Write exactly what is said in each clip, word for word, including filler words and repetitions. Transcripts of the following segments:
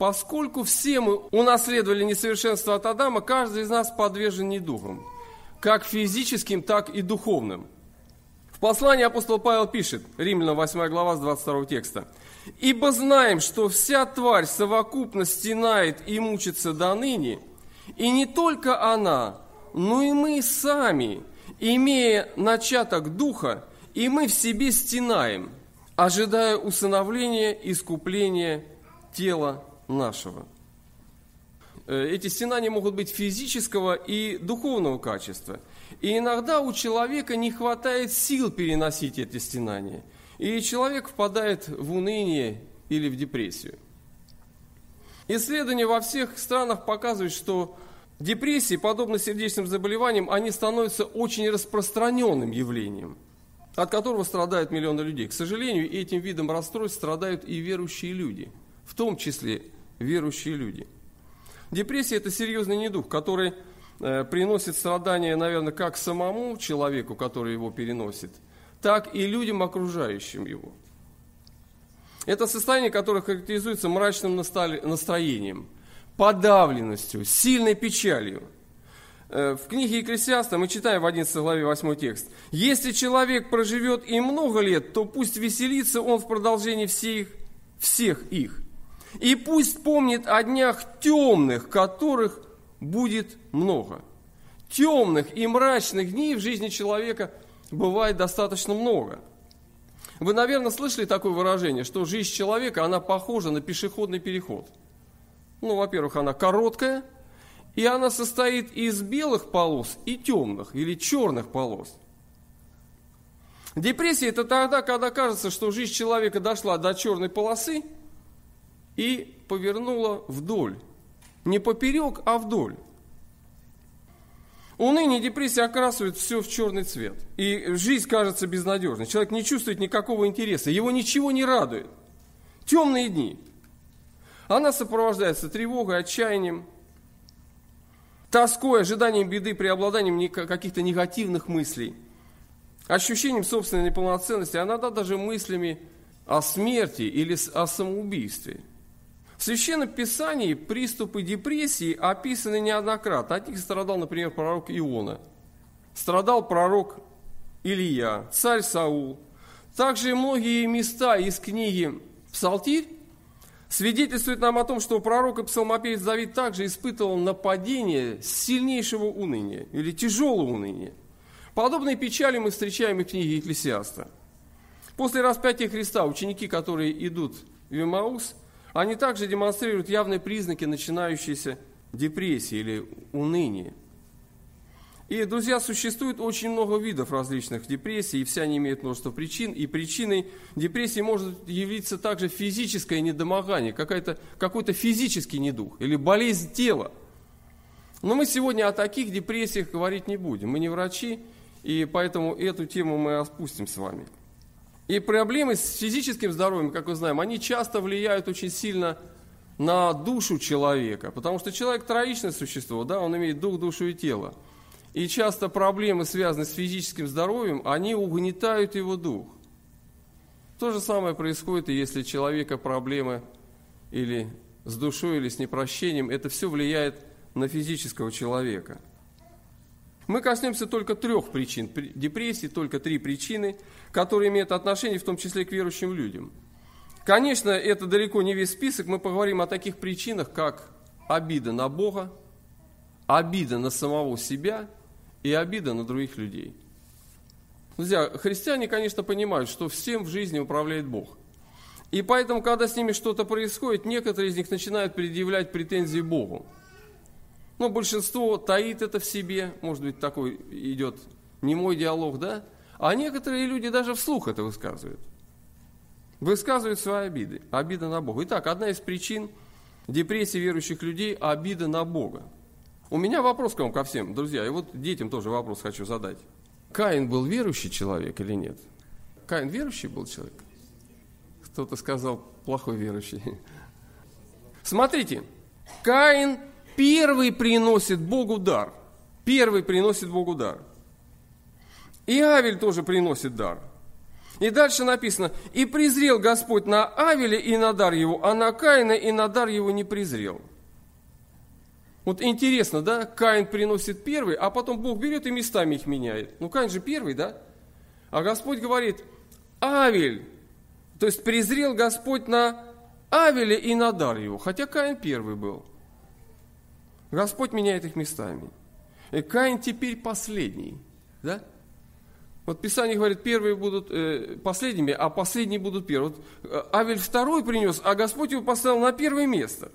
поскольку все мы унаследовали несовершенство от Адама, каждый из нас подвержен недугам, как физическим, так и духовным. В послании апостол Павел пишет, Римлянам восьмая глава с двадцать второго текста: «Ибо знаем, что вся тварь совокупно стенает и мучится до ныне, и не только она, но и мы сами, имея начаток духа, и мы в себе стенаем, ожидая усыновления, искупления тела нашего». Эти стенания могут быть физического и духовного качества. И иногда у человека не хватает сил переносить эти стенания. И человек впадает в уныние или в депрессию. Исследования во всех странах показывают, что депрессии, подобно сердечным заболеваниям, они становятся очень распространенным явлением, от которого страдают миллионы людей. К сожалению, этим видом расстройств страдают и верующие люди, в том числе верующие люди. Депрессия – это серьезный недуг, который э, приносит страдания, наверное, как самому человеку, который его переносит, так и людям, окружающим его. Это состояние, которое характеризуется мрачным настроением, подавленностью, сильной печалью. Э, в книге Екклесиаста мы читаем в одиннадцатой главе восьмой текст: «Если человек проживет и много лет, то пусть веселится он в продолжении всех, всех их. И пусть помнит о днях темных, которых будет много». Темных и мрачных дней в жизни человека бывает достаточно много. Вы, наверное, слышали такое выражение, что жизнь человека, она похожа на пешеходный переход. Ну, во-первых, она короткая, и она состоит из белых полос и темных или черных полос. Депрессия – это тогда, когда кажется, что жизнь человека дошла до черной полосы и повернула вдоль. Не поперек, а вдоль. Уныние и депрессия окрашивают все в черный цвет. И жизнь кажется безнадежной. Человек не чувствует никакого интереса. Его ничего не радует. Темные дни. Она сопровождается тревогой, отчаянием, тоской, ожиданием беды, преобладанием каких-то негативных мыслей, ощущением собственной неполноценности, а иногда даже мыслями о смерти или о самоубийстве. В Священном Писании приступы депрессии описаны неоднократно. От них страдал, например, пророк Иона. Страдал пророк Илия, царь Саул. Также и многие места из книги «Псалтирь» свидетельствуют нам о том, что пророк и псалмопевец Давид также испытывал нападение сильнейшего уныния или тяжелого уныния. Подобные печали мы встречаем и в книге Екклесиаста. После распятия Христа ученики, которые идут в Эмаус, они также демонстрируют явные признаки начинающейся депрессии или уныния. И, друзья, существует очень много видов различных депрессий, и все они имеют множество причин. И причиной депрессии может явиться также физическое недомогание, какая-то, какой-то физический недуг или болезнь тела. Но мы сегодня о таких депрессиях говорить не будем. Мы не врачи, и поэтому эту тему мы опустим с вами. И проблемы с физическим здоровьем, как мы знаем, они часто влияют очень сильно на душу человека, потому что человек троичное существо, да, он имеет дух, душу и тело. И часто проблемы, связанные с физическим здоровьем, они угнетают его дух. То же самое происходит и если у человека проблемы или с душой, или с непрощением, это все влияет на физического человека. Мы коснемся только трех причин депрессии, только три причины, которые имеют отношение в том числе к верующим людям. Конечно, это далеко не весь список, мы поговорим о таких причинах, как обида на Бога, обида на самого себя и обида на других людей. Друзья, христиане, конечно, понимают, что всем в жизни управляет Бог. И поэтому, когда с ними что-то происходит, некоторые из них начинают предъявлять претензии Богу. Но большинство таит это в себе, может быть, такой идет немой диалог, да? А некоторые люди даже вслух это высказывают. Высказывают свои обиды, обида на Бога. Итак, одна из причин депрессии верующих людей – обида на Бога. У меня вопрос к вам ко всем, друзья, и вот детям тоже вопрос хочу задать. Каин был верующий человек или нет? Каин верующий был человек? Кто-то сказал, плохой верующий. Смотрите, Каин первый приносит Богу дар. Первый приносит Богу дар. И Авель тоже приносит дар. И дальше написано: «И презрел Господь на Авеля и на дар его, а на Каина и на дар его не презрел». Вот интересно, да? Каин приносит первый, а потом Бог берет и местами их меняет. Ну, Каин же первый, да? А Господь говорит: Авель, то есть презрел Господь на Авеля и на дар его, хотя Каин первый был. Господь меняет их местами. И Каин теперь последний, да? Вот Писание говорит, первые будут э, последними, а последние будут первыми. Вот Авель второй принес, а Господь его поставил на первое место.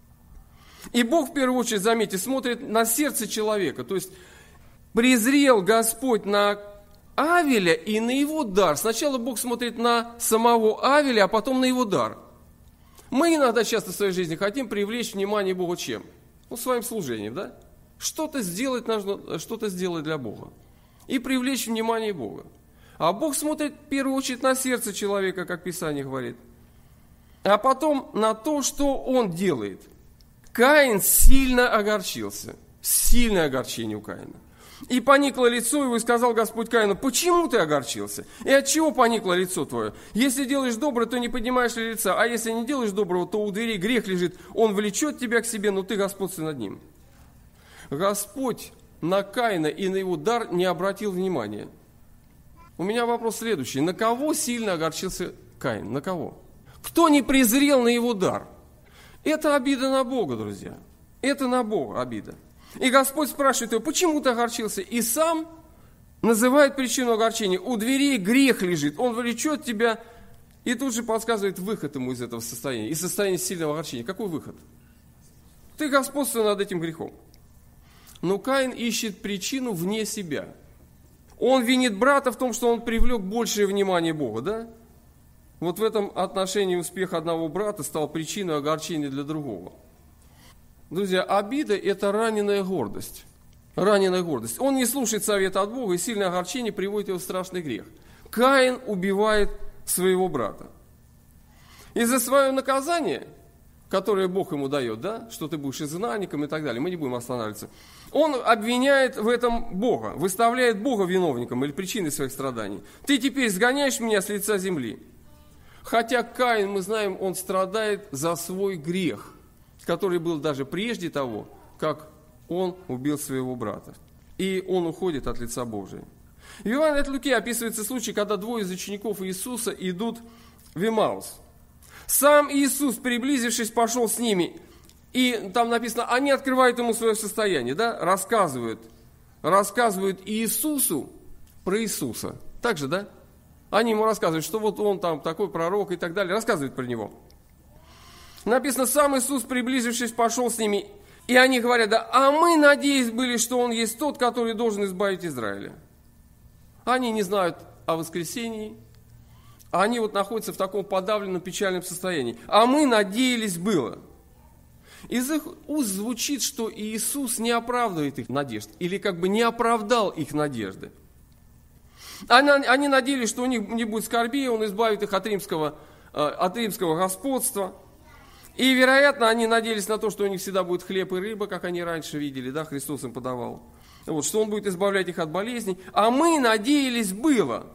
И Бог в первую очередь, заметьте, смотрит на сердце человека. То есть презрел Господь на Авеля и на его дар. Сначала Бог смотрит на самого Авеля, а потом на его дар. Мы иногда часто в своей жизни хотим привлечь внимание Бога чем? Ну, своим служением, да? Что-то сделать нужно, что-то сделать для Бога. И привлечь внимание Бога. А Бог смотрит в первую очередь на сердце человека, как Писание говорит. А потом на то, что он делает. Каин сильно огорчился. Сильное огорчение у Каина. И поникло лицо его, и сказал Господь Каину: почему ты огорчился? И от чего поникло лицо твое? Если делаешь доброе, то не поднимаешь ли лица, а если не делаешь доброго, то у дверей грех лежит. Он влечет тебя к себе, но ты господствуй над ним. Господь на Каина и на его дар не обратил внимания. У меня вопрос следующий. На кого сильно огорчился Каин? На кого? Кто не презрел на его дар? Это обида на Бога, друзья. Это на Бога обида. И Господь спрашивает его: почему ты огорчился? И сам называет причину огорчения. У дверей грех лежит, он влечет тебя, и тут же подсказывает выход ему из этого состояния, из состояния сильного огорчения. Какой выход? Ты господствуй над этим грехом. Но Каин ищет причину вне себя. Он винит брата в том, что он привлек большее внимание Бога, да? Вот в этом отношении успех одного брата стал причиной огорчения для другого. Друзья, обида – это раненая гордость. Раненая гордость. Он не слушает совета от Бога, и сильное огорчение приводит его в страшный грех. Каин убивает своего брата. И за свое наказание, которое Бог ему дает, да, что ты будешь изгнанником и так далее, мы не будем останавливаться, он обвиняет в этом Бога, выставляет Бога виновником или причиной своих страданий. Ты теперь сгоняешь меня с лица земли. Хотя Каин, мы знаем, он страдает за свой грех, который был даже прежде того, как он убил своего брата. И он уходит от лица Божия. В Евангелии от Луки описывается случай, когда двое из учеников Иисуса идут в Эмаус. Сам Иисус, приблизившись, пошел с ними. И там написано, они открывают ему свое состояние, да, рассказывают. Рассказывают Иисусу про Иисуса. Так же, да? Они ему рассказывают, что вот он там такой пророк и так далее. Рассказывают про него. Написано, сам Иисус, приблизившись, пошел с ними, и они говорят: да, а мы надеялись были, что Он есть тот, который должен избавить Израиля. Они не знают о воскресении, они вот находятся в таком подавленном, печальном состоянии. А мы надеялись было. Из их уст звучит, что Иисус не оправдывает их надежд, или как бы не оправдал их надежды. Они, они надеялись, что у них не будет скорби, Он избавит их от римского, от римского господства. И, вероятно, они надеялись на то, что у них всегда будет хлеб и рыба, как они раньше видели, да, Христос им подавал. Вот, что Он будет избавлять их от болезней. А мы надеялись было.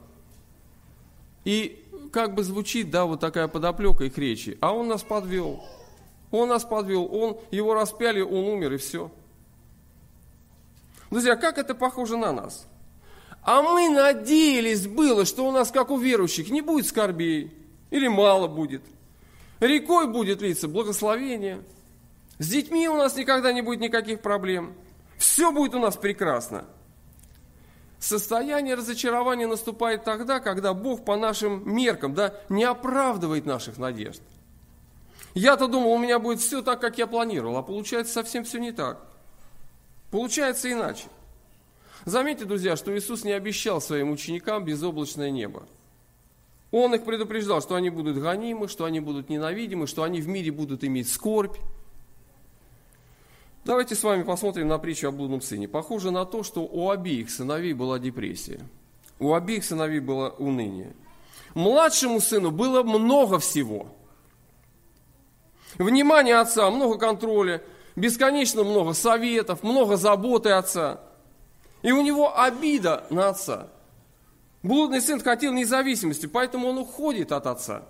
И как бы звучит, да, вот такая подоплека их речи. А Он нас подвел. Он нас подвел. Он, его распяли, Он умер, и все. Друзья, как это похоже на нас? А мы надеялись было, что у нас, как у верующих, не будет скорбей. Или мало будет. Рекой будет литься благословение. С детьми у нас никогда не будет никаких проблем. Все будет у нас прекрасно. Состояние разочарования наступает тогда, когда Бог по нашим меркам, да, не оправдывает наших надежд. Я-то думал, у меня будет все так, как я планировал, а получается совсем все не так. Получается иначе. Заметьте, друзья, что Иисус не обещал своим ученикам безоблачное небо. Он их предупреждал, что они будут гонимы, что они будут ненавидимы, что они в мире будут иметь скорбь. Давайте с вами посмотрим на притчу о блудном сыне. Похоже на то, что у обеих сыновей была депрессия. У обеих сыновей было уныние. Младшему сыну было много всего. Внимание отца, много контроля, бесконечно много советов, много заботы отца. И у него обида на отца. Блудный сын хотел независимости, поэтому он уходит от отца.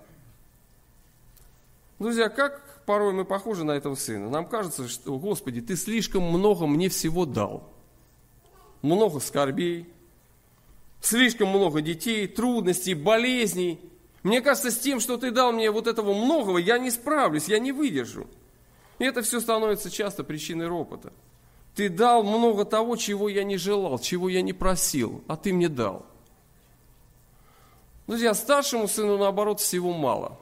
Друзья, как порой мы похожи на этого сына? Нам кажется, что, Господи, Ты слишком много мне всего дал. Много скорбей, слишком много детей, трудностей, болезней. Мне кажется, с тем, что Ты дал мне вот этого многого, я не справлюсь, я не выдержу. И это все становится часто причиной ропота. Ты дал много того, чего я не желал, чего я не просил, а Ты мне дал. Друзья, старшему сыну, наоборот, всего мало.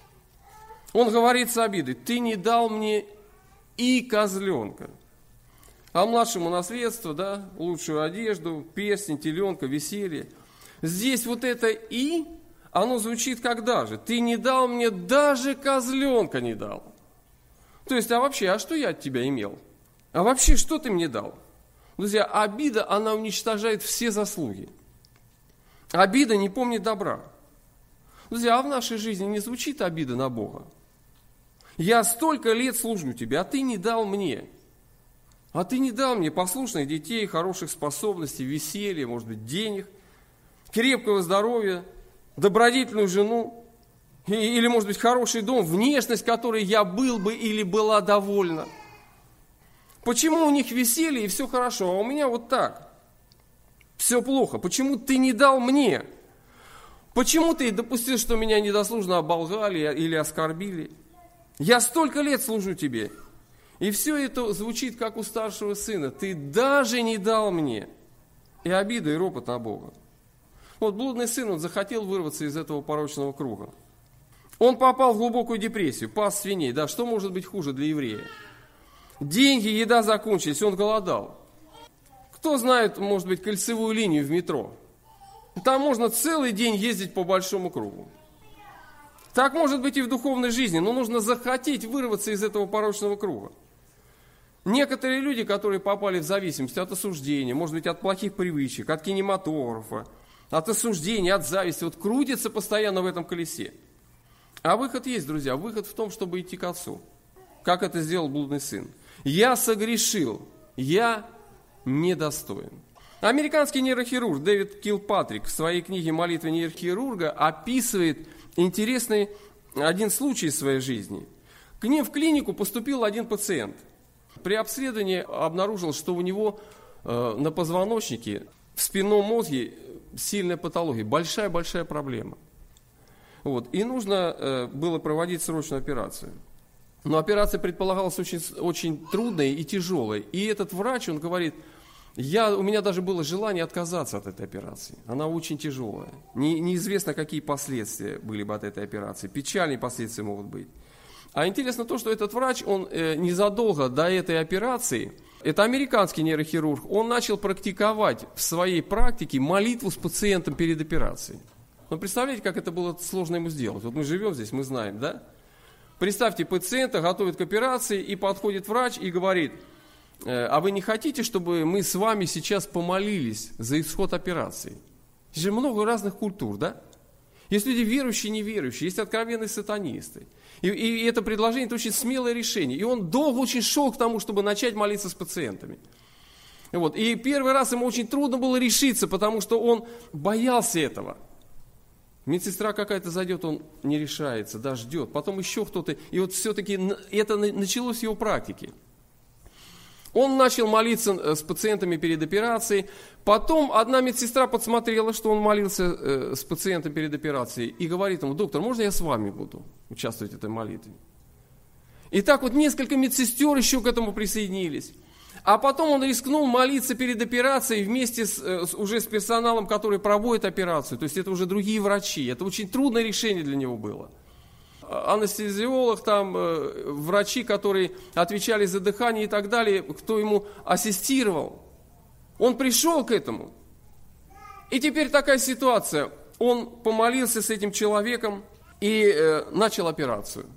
Он говорит с обидой: Ты не дал мне и козленка. А младшему наследство, да, лучшую одежду, перстень, теленка, веселье. Здесь вот это «и», оно звучит как «даже». Ты не дал мне, даже козленка не дал. То есть, а вообще, а что я от тебя имел? А вообще, что ты мне дал? Друзья, обида, она уничтожает все заслуги. Обида не помнит добра. Друзья, а в нашей жизни не звучит обида на Бога? Я столько лет служу тебе, а ты не дал мне. А ты не дал мне послушных детей, хороших способностей, веселья, может быть, денег, крепкого здоровья, добродетельную жену, или, может быть, хороший дом, внешность, которой я был бы или была довольна. Почему у них веселье и все хорошо, а у меня вот так? Все плохо. Почему ты не дал мне? Почему ты допустил, что меня недослужно оболгали или оскорбили? Я столько лет служу тебе. И все это звучит, как у старшего сына. Ты даже не дал мне. И обида, и ропот на Бога. Вот блудный сын, он захотел вырваться из этого порочного круга. Он попал в глубокую депрессию, пас свиней. Да, что может быть хуже для еврея? Деньги, еда закончились, он голодал. Кто знает, может быть, кольцевую линию в метро? Там можно целый день ездить по большому кругу. Так может быть и в духовной жизни, но нужно захотеть вырваться из этого порочного круга. Некоторые люди, которые попали в зависимость от осуждения, может быть, от плохих привычек, от кинематографа, от осуждения, от зависти, вот крутятся постоянно в этом колесе. А выход есть, друзья, выход в том, чтобы идти к Отцу. Как это сделал блудный сын. Я согрешил, я недостоин. Американский нейрохирург Дэвид Килпатрик в своей книге «Молитва нейрохирурга» описывает интересный один случай из своей жизни. К ним в клинику поступил один пациент. При обследовании обнаружил, что у него э, на позвоночнике, в спинном мозге сильная патология, большая-большая проблема. Вот. И нужно э, было проводить срочную операцию. Но операция предполагалась очень, очень трудной и тяжелой. И этот врач, он говорит: я, у меня даже было желание отказаться от этой операции. Она очень тяжелая. Не, неизвестно, какие последствия были бы от этой операции. Печальные последствия могут быть. А интересно то, что этот врач, он э, незадолго до этой операции, это американский нейрохирург, он начал практиковать в своей практике молитву с пациентом перед операцией. Ну, представляете, как это было сложно ему сделать? Вот мы живем здесь, мы знаем, да? Представьте, пациента готовят к операции, и подходит врач и говорит: а вы не хотите, чтобы мы с вами сейчас помолились за исход операции? Здесь же много разных культур, да? Есть люди верующие и неверующие, есть откровенные сатанисты. И, и это предложение, это очень смелое решение. И он долго очень шел к тому, чтобы начать молиться с пациентами. Вот. И первый раз ему очень трудно было решиться, потому что он боялся этого. Медсестра какая-то зайдет, он не решается, да, ждет. Потом еще кто-то. И вот все-таки это началось в его практике. Он начал молиться с пациентами перед операцией. Потом одна медсестра подсмотрела, что он молился с пациентом перед операцией. И говорит ему: доктор, можно я с вами буду участвовать в этой молитве? И так вот несколько медсестер еще к этому присоединились. А потом он рискнул молиться перед операцией вместе с, с, уже с персоналом, который проводит операцию. То есть это уже другие врачи. Это очень трудное решение для него было. Анестезиолог, там, врачи, которые отвечали за дыхание и так далее, кто ему ассистировал. Он пришел к этому. И теперь такая ситуация. Он помолился с этим человеком и э, начал операцию.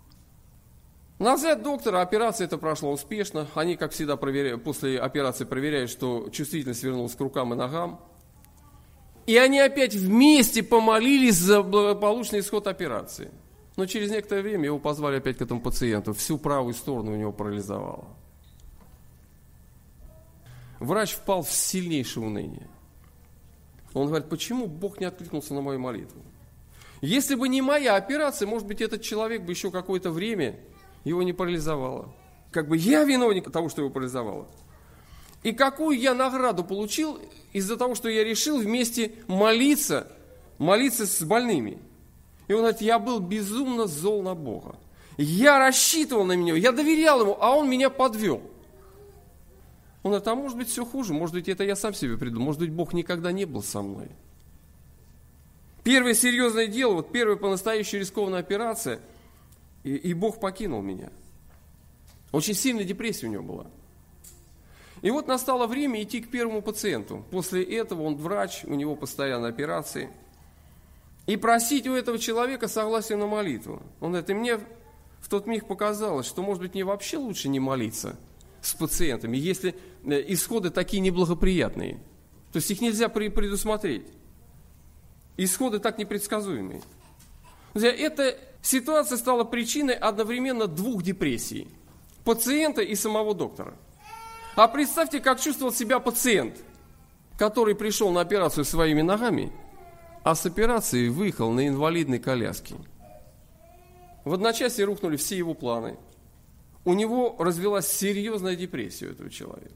На взгляд доктора операция эта прошла успешно. Они, как всегда, проверяют, после операции проверяют, что чувствительность вернулась к рукам и ногам. И они опять вместе помолились за благополучный исход операции. Но через некоторое время его позвали опять к этому пациенту. Всю правую сторону у него парализовало. Врач впал в сильнейшее уныние. Он говорит, почему Бог не откликнулся на мою молитву? Если бы не моя операция, может быть, этот человек бы еще какое-то время его не парализовало. Как бы я виновник того, что его парализовало. И какую я награду получил из-за того, что я решил вместе молиться, молиться с больными. И он говорит, я был безумно зол на Бога. Я рассчитывал на него, я доверял ему, а он меня подвел. Он говорит, а может быть все хуже, может быть это я сам себе придумал, может быть Бог никогда не был со мной. Первое серьезное дело, вот первая по-настоящему рискованная операция, и, и Бог покинул меня. Очень сильная депрессия у него была. И вот настало время идти к первому пациенту. После этого он врач, у него постоянно операции. И просить у этого человека согласия на молитву. Он говорит, и мне в тот миг показалось, что, может быть, мне вообще лучше не молиться с пациентами, если исходы такие неблагоприятные. То есть их нельзя предусмотреть. Исходы так непредсказуемые. Эта ситуация стала причиной одновременно двух депрессий. Пациента и самого доктора. А представьте, как чувствовал себя пациент, который пришел на операцию своими ногами, а с операции выехал на инвалидной коляске. В одночасье рухнули все его планы. У него развилась серьезная депрессия у этого человека.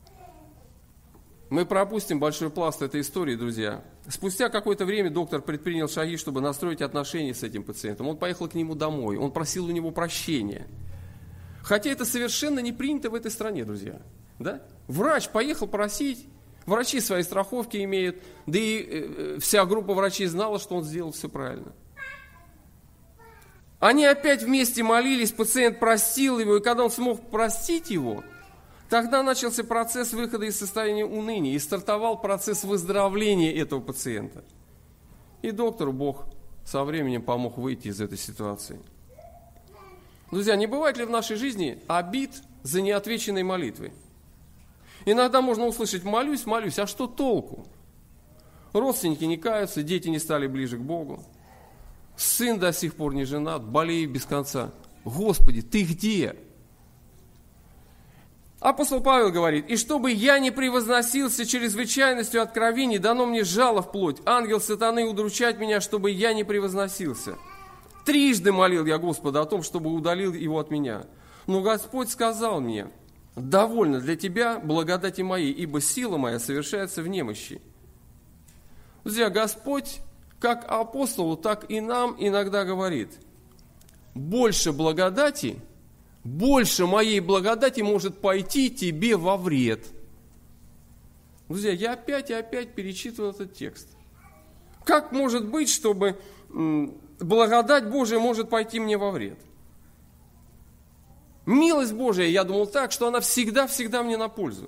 Мы пропустим большой пласт этой истории, друзья. Спустя какое-то время доктор предпринял шаги, чтобы настроить отношения с этим пациентом. Он поехал к нему домой, он просил у него прощения. Хотя это совершенно не принято в этой стране, друзья. Да? Врач поехал просить, врачи свои страховки имеют, да и э, вся группа врачей знала, что он сделал все правильно. Они опять вместе молились, пациент простил его, и когда он смог простить его, тогда начался процесс выхода из состояния уныния, и стартовал процесс выздоровления этого пациента. И доктору Бог со временем помог выйти из этой ситуации. Друзья, не бывает ли в нашей жизни обид за неотвеченной молитвой? Иногда можно услышать, молюсь, молюсь, а что толку? Родственники не каются, дети не стали ближе к Богу. Сын до сих пор не женат, болеет без конца. Господи, Ты где? Апостол Павел говорит, и чтобы я не превозносился чрезвычайностью откровений, дано мне жало в плоть, ангел сатаны удручать меня, чтобы я не превозносился. Трижды молил я Господа о том, чтобы удалил его от меня. Но Господь сказал мне, довольно для тебя благодати моей, ибо сила моя совершается в немощи. Друзья, Господь, как апостолу, так и нам иногда говорит, больше благодати, больше моей благодати может пойти тебе во вред. Друзья, я опять и опять перечитывал этот текст. Как может быть, чтобы благодать Божия может пойти мне во вред? Милость Божия, я думал так, что она всегда-всегда мне на пользу.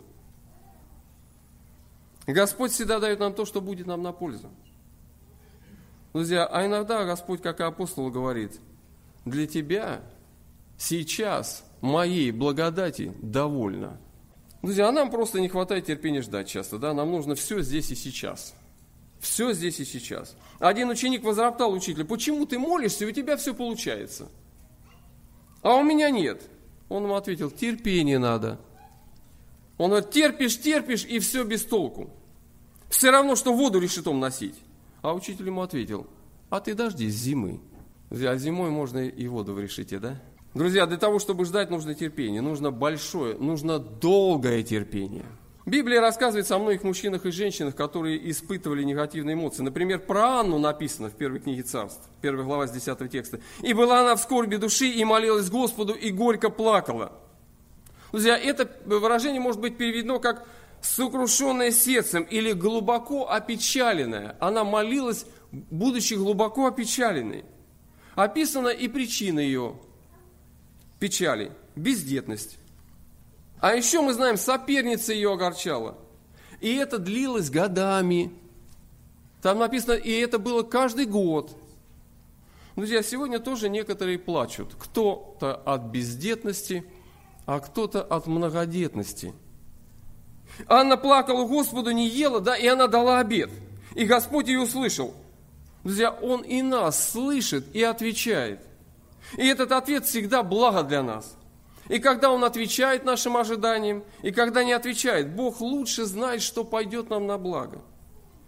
Господь всегда дает нам то, что будет нам на пользу. Друзья, а иногда Господь, как и апостол, говорит, для тебя сейчас моей благодати довольно. Друзья, а нам просто не хватает терпения ждать часто, да? Нам нужно все здесь и сейчас. Все здесь и сейчас. Один ученик возроптал учителю, почему ты молишься, и у тебя все получается? А у меня нет. Он ему ответил, терпение надо. Он говорит, терпишь, терпишь, и все без толку. Все равно, что воду решетом носить. А учитель ему ответил, а ты дождись зимы. А зимой можно и воду в решете, да? Друзья, для того, чтобы ждать, нужно терпение. Нужно большое, нужно долгое терпение. Библия рассказывает о многих мужчинах и женщинах, которые испытывали негативные эмоции. Например, про Анну написано в первой книге Царств, первая глава с десятого текста. «И была она в скорби души, и молилась Господу, и горько плакала». Друзья, это выражение может быть переведено как «сокрушенное сердцем» или «глубоко опечаленная». Она молилась, будучи глубоко опечаленной. Описана и причина ее печали – бездетность. А еще мы знаем, соперница ее огорчала. И это длилось годами. Там написано, и это было каждый год. Друзья, сегодня тоже некоторые плачут. Кто-то от бездетности, а кто-то от многодетности. Анна плакала Господу, не ела, да, и она дала обет. И Господь ее услышал. Друзья, Он и нас слышит и отвечает. И этот ответ всегда благо для нас. И когда Он отвечает нашим ожиданиям, и когда не отвечает, Бог лучше знает, что пойдет нам на благо.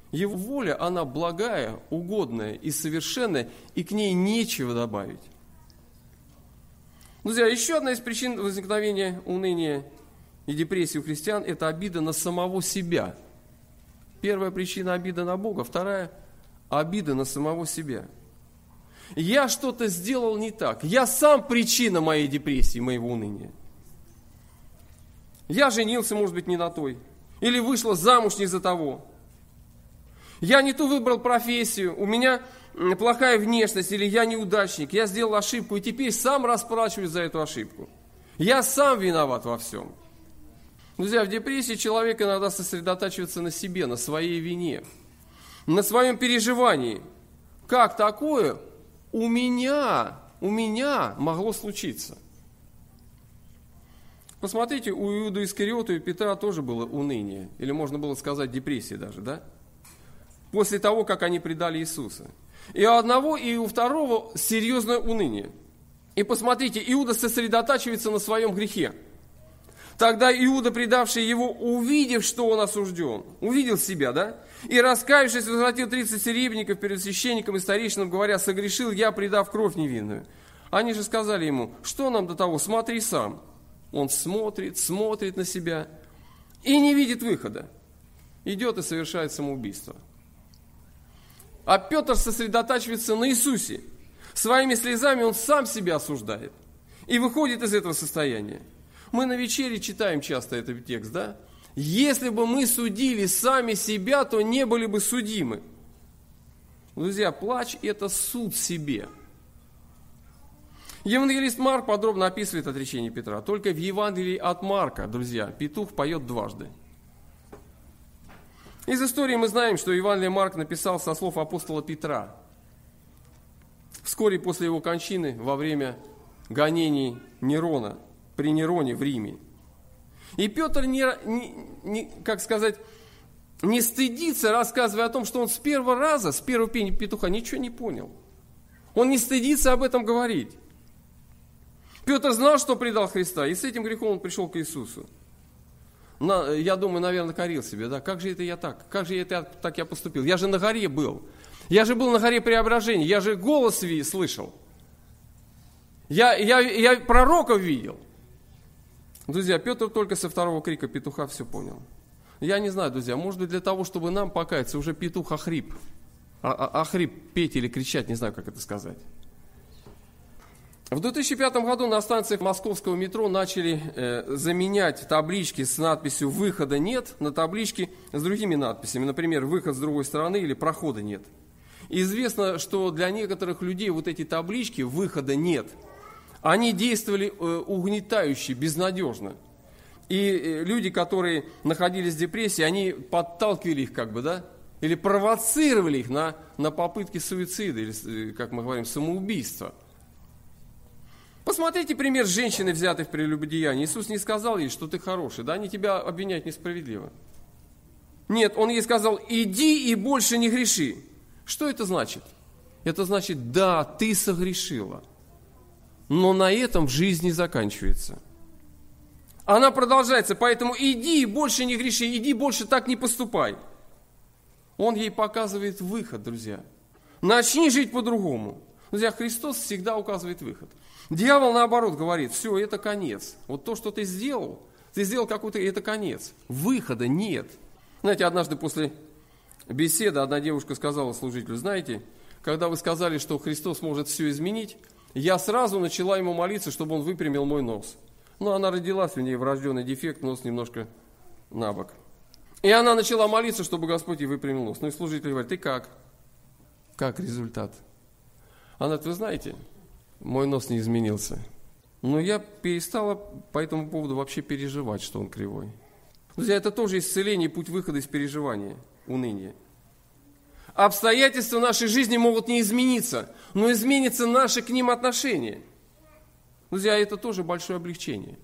Его воля, она благая, угодная и совершенная, и к ней нечего добавить. Друзья, еще одна из причин возникновения уныния и депрессии у христиан – это обида на самого себя. Первая причина – обида на Бога, вторая – обида на самого себя. Я что-то сделал не так. Я сам причина моей депрессии, моего уныния. Я женился, может быть, не на той. Или вышла замуж не за того. Я не ту выбрал профессию, у меня плохая внешность, или я неудачник, я сделал ошибку, и теперь сам расплачиваюсь за эту ошибку. Я сам виноват во всем. Друзья, в депрессии человек иногда сосредотачивается на себе, на своей вине, на своем переживании. Как такое у меня, у меня могло случиться? Посмотрите, у Иуды Искариота и Петра тоже было уныние, или можно было сказать депрессия даже, да? После того, как они предали Иисуса. И у одного, и у второго серьезное уныние. И посмотрите, Иуда сосредотачивается на своем грехе. Тогда Иуда, предавший его, увидев, что он осужден, увидел себя, да? И, раскаявшись, возвратил тридцать серебряников перед священником и старейшинам, говоря: согрешил я, предав кровь невинную. Они же сказали ему: что нам до того, смотри сам. Он смотрит, смотрит на себя и не видит выхода. Идет и совершает самоубийство. А Петр сосредотачивается на Иисусе. Своими слезами он сам себя осуждает. И выходит из этого состояния. Мы на вечере читаем часто этот текст, да? Если бы мы судили сами себя, то не были бы судимы. Друзья, плач – это суд себе. Евангелист Марк подробно описывает отречение Петра. Только в Евангелии от Марка, друзья, петух поет дважды. Из истории мы знаем, что Евангелие Марк написал со слов апостола Петра. Вскоре после его кончины, во время гонений Нерона, при Нероне в Риме. И Петр, не, не, не, как сказать, не стыдится, рассказывая о том, что он с первого раза, с первого пения петуха ничего не понял. Он не стыдится об этом говорить. Петр знал, что предал Христа, и с этим грехом он пришел к Иисусу. На, я думаю, наверное, корил себе, да, как же это я так, как же это так я поступил? Я же на горе был, я же был на горе Преображения, я же голос слышал, я, я, я пророков видел. Друзья, Петр только со второго крика петуха все понял. Я не знаю, друзья, может быть, для того, чтобы нам покаяться, уже петух охрип, охрип петь или кричать, не знаю, как это сказать. В две тысячи пятом году на станциях московского метро начали э, заменять таблички с надписью «Выхода нет» на таблички с другими надписями. Например, «Выход с другой стороны» или «Прохода нет». И известно, что для некоторых людей вот эти таблички «Выхода нет», они действовали э, угнетающе, безнадежно. И э, люди, которые находились в депрессии, они подталкивали их как бы, да, или провоцировали их на, на попытки суицида, или, как мы говорим, самоубийства. Посмотрите пример женщины, взятой в прелюбодеянии. Иисус не сказал ей, что ты хороший, да, они тебя обвиняют несправедливо. Нет, Он ей сказал: иди и больше не греши. Что это значит? Это значит, да, ты согрешила, но на этом жизнь не заканчивается. Она продолжается, поэтому иди и больше не греши, иди больше так не поступай. Он ей показывает выход, друзья. Начни жить по-другому. Друзья, Христос всегда указывает выход. Дьявол, наоборот, говорит: все, это конец. Вот то, что ты сделал, ты сделал какой-то, это конец. Выхода нет. Знаете, однажды после беседы одна девушка сказала служителю: знаете, когда вы сказали, что Христос может все изменить, я сразу начала ему молиться, чтобы он выпрямил мой нос. Но она родилась, у нее врожденный дефект, нос немножко на бок. И она начала молиться, чтобы Господь ей выпрямил нос. Ну и служитель говорит: ты как? Как результат? Она говорит: вы знаете, мой нос не изменился. Но я перестала по этому поводу вообще переживать, что он кривой. Друзья, это тоже исцеление, путь выхода из переживания, уныния. Обстоятельства нашей жизни могут не измениться, но изменится наше к ним отношение. Друзья, это тоже большое облегчение.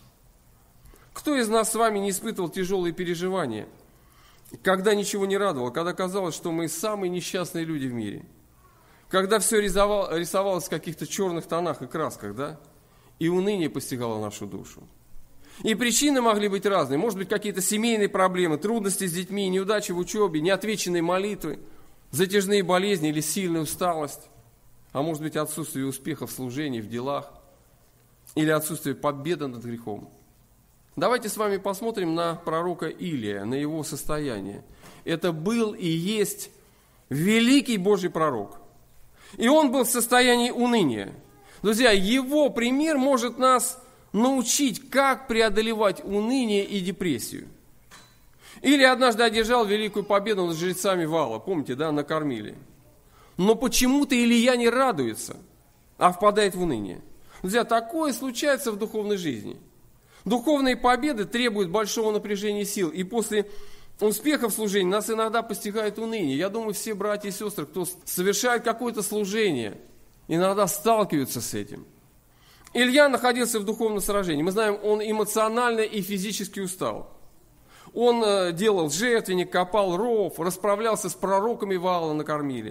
Кто из нас с вами не испытывал тяжелые переживания, когда ничего не радовало, когда казалось, что мы самые несчастные люди в мире? Когда все рисовалось в каких-то черных тонах и красках, да? И уныние постигало нашу душу. И причины могли быть разные. Может быть, какие-то семейные проблемы, трудности с детьми, неудачи в учебе, неотвеченные молитвы, затяжные болезни или сильная усталость. А может быть, отсутствие успеха в служении, в делах. Или отсутствие победы над грехом. Давайте с вами посмотрим на пророка Илия, на его состояние. Это был и есть великий Божий пророк. И он был в состоянии уныния. Друзья, его пример может нас научить, как преодолевать уныние и депрессию. Илия однажды одержал великую победу над жрецами Ваала. Помните, да, накормили. Но почему-то Илия не радуется, а впадает в уныние. Друзья, такое случается в духовной жизни. Духовные победы требуют большого напряжения сил. И после успеха в служении нас иногда постигает уныние. Я думаю, все братья и сестры, кто совершает какое-то служение, иногда сталкиваются с этим. Илья находился в духовном сражении. Мы знаем, он эмоционально и физически устал. Он э, делал жертвенник, копал ров, расправлялся с пророками Ваала, накормили.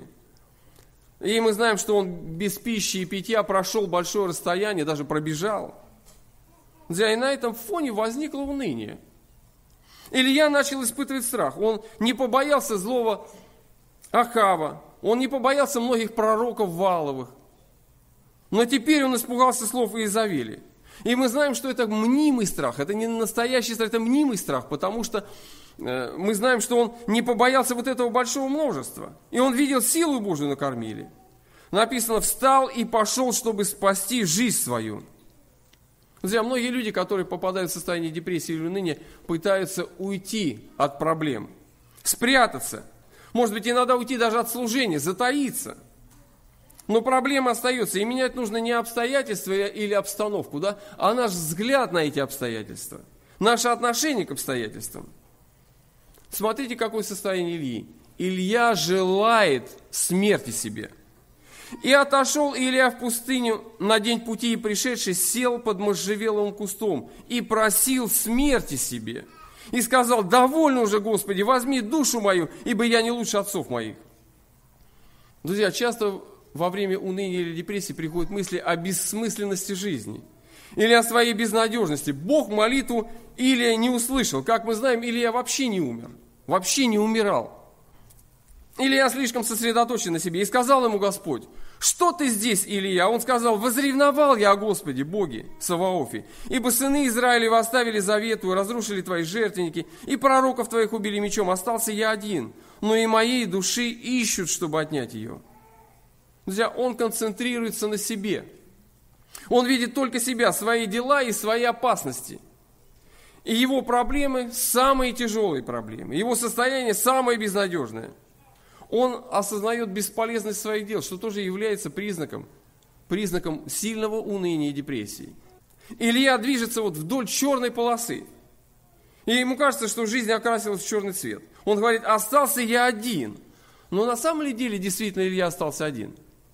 И мы знаем, что он без пищи и питья прошел большое расстояние, даже пробежал. И на этом фоне возникло уныние. Илья начал испытывать страх. Он не побоялся злого Ахава. Он не побоялся многих пророков Вааловых. Но теперь он испугался слов Иезавели. И мы знаем, что это мнимый страх. Это не настоящий страх, это мнимый страх. Потому что э, мы знаем, что он не побоялся вот этого большого множества. И он видел силу Божию на кормиле. Написано, встал и пошел, чтобы спасти жизнь свою. Друзья, многие люди, которые попадают в состояние депрессии или уныния, пытаются уйти от проблем, спрятаться. Может быть, иногда уйти даже от служения, затаиться. Но проблема остается, и менять нужно не обстоятельства или обстановку, да, а наш взгляд на эти обстоятельства, наше отношение к обстоятельствам. Смотрите, какое состояние Ильи. Илья желает смерти себе. И отошел Илия в пустыню на день пути, и пришедший сел под можжевеловым кустом и просил смерти себе. И сказал, довольно уже, Господи, возьми душу мою, ибо я не лучше отцов моих. Друзья, часто во время уныния или депрессии приходят мысли о бессмысленности жизни или о своей безнадежности. Бог молитву Илия не услышал. Как мы знаем, Илия вообще не умер, вообще не умирал. Илия слишком сосредоточен на себе. И сказал ему Господь, что ты здесь, Илия? Он сказал, возревновал я о Господе, Боге Саваофе, ибо сыны Израилевы оставили завет твой, разрушили твои жертвенники, и пророков твоих убили мечом. Остался я один, но и моей души ищут, чтобы отнять ее. Друзья, он концентрируется на себе. Он видит только себя, свои дела и свои опасности. И его проблемы самые тяжелые проблемы. Его состояние самое безнадежное. Он осознает бесполезность своих дел, что тоже является признаком, признаком сильного уныния и депрессии. Илья движется вот вдоль черной полосы. И ему кажется, что жизнь окрасилась в черный цвет. Он говорит, остался я один. Но на самом ли деле действительно Илья остался один?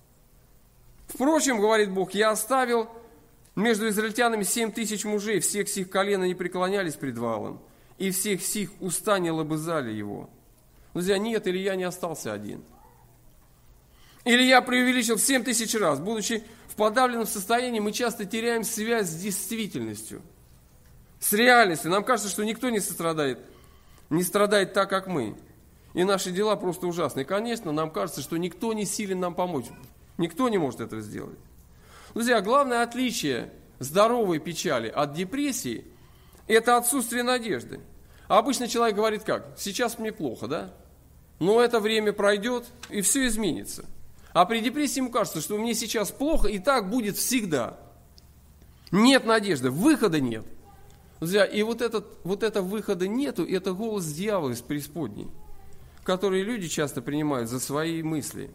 Впрочем, говорит Бог, я оставил между израильтянами семь тысяч мужей, всех сих колена не преклонялись пред Ваалом, и всех сих уста не лобызали его. Друзья, нет, Илья не остался один. Илья преувеличил в семь тысяч раз. Будучи в подавленном состоянии, мы часто теряем связь с действительностью, с реальностью. Нам кажется, что никто не страдает, не страдает так, как мы. И наши дела просто ужасны. И, конечно, нам кажется, что никто не силен нам помочь. Никто не может этого сделать. Друзья, главное отличие здоровой печали от депрессии – это отсутствие надежды. А обычно человек говорит как? Сейчас мне плохо, да? Но это время пройдет, и все изменится. А при депрессии ему кажется, что мне сейчас плохо, и так будет всегда. Нет надежды, выхода нет. Друзья, и вот, этот, вот этого выхода нету, это голос дьявола из преисподней, который люди часто принимают за свои мысли.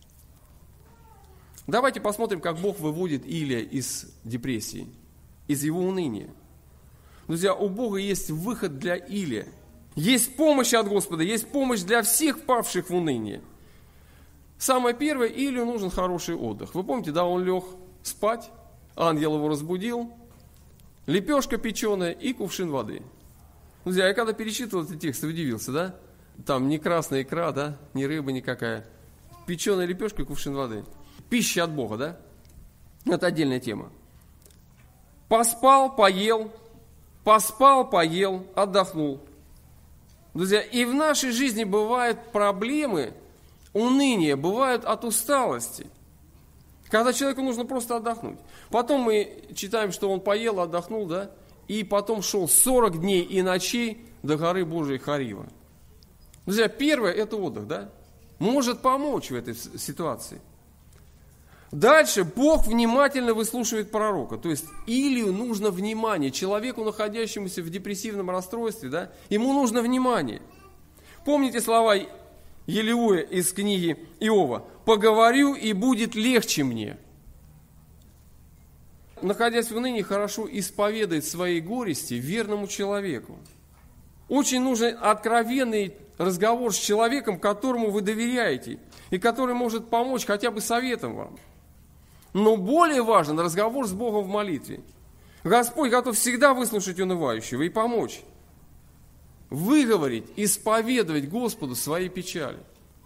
Давайте посмотрим, как Бог выводит Илия из депрессии, из его уныния. Друзья, у Бога есть выход для Илия. Есть помощь от Господа, есть помощь для всех впавших в уныние. Самое первое, Илию нужен хороший отдых. Вы помните, да, он лег спать, ангел его разбудил, лепешка печеная и кувшин воды. Друзья, я когда перечитывал этот текст, удивился, да? Там не красная икра, да, ни рыба никакая. Печеная лепешка и кувшин воды. Пища от Бога, да? Это отдельная тема. Поспал, поел, поспал, поел, отдохнул. Друзья, и в нашей жизни бывают проблемы, уныние, бывают от усталости, когда человеку нужно просто отдохнуть. Потом мы читаем, что он поел, отдохнул, да, и потом шел сорок дней и ночей до горы Божией Хорива. Друзья, первое – это отдых, да, может помочь в этой ситуации. Дальше Бог внимательно выслушивает пророка. То есть Илию нужно внимание. Человеку, находящемуся в депрессивном расстройстве, да, ему нужно внимание. Помните слова Елиуя из книги Иова? «Поговорю, и будет легче мне». Находясь в унынии, хорошо исповедать свои горести верному человеку. Очень нужен откровенный разговор с человеком, которому вы доверяете, и который может помочь хотя бы советом вам. Но более важен разговор с Богом в молитве. Господь готов всегда выслушать унывающего и помочь. Выговорить, исповедовать Господу свои печали.